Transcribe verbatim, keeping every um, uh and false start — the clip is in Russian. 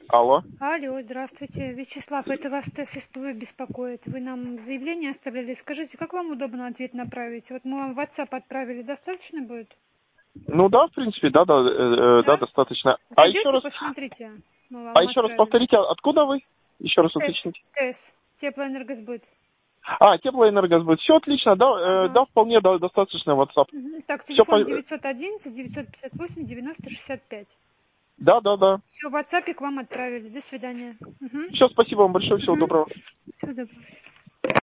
Алло. Алло, здравствуйте. Вячеслав, это вас ТССП беспокоит. Вы нам заявление оставляли. Скажите, как вам удобно ответ направить? Вот мы вам в WhatsApp отправили, достаточно будет? Ну да, в принципе, да, да, э, э, да, Да? достаточно. А Зайдете, еще раз, посмотрите. Мы вам а еще раз отправили. повторите, откуда вы? Еще раз ТЭС, уточните. ТЭС, теплоэнергосбыт. А, теплоэнергосбыт. Все отлично, да, э, Ага. да, вполне да, достаточно WhatsApp. Мгм. Так, Все по... телефон девятьсот одиннадцать девятьсот пятьдесят восемь девяносто шестьдесят пять. Да, да, да. Все, в WhatsApp к вам отправили. До свидания. Угу. Все, спасибо вам большое, всего Угу. доброго. Всего доброго.